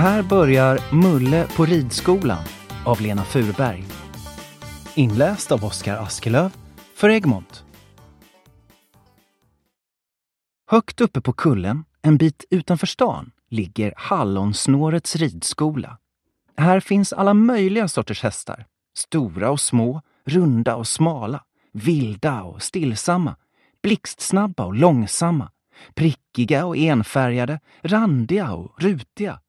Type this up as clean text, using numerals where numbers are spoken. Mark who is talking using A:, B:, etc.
A: Här börjar Mulle på ridskolan av Lena Furberg. Inläst av Oskar Askelöv för Egmont. Högt uppe på kullen, en bit utanför stan, ligger Hallonsnårets ridskola. Här finns alla möjliga sorters hästar. Stora och små, runda och smala, vilda och stillsamma, blixtsnabba och långsamma, prickiga och enfärgade, randiga och rutiga,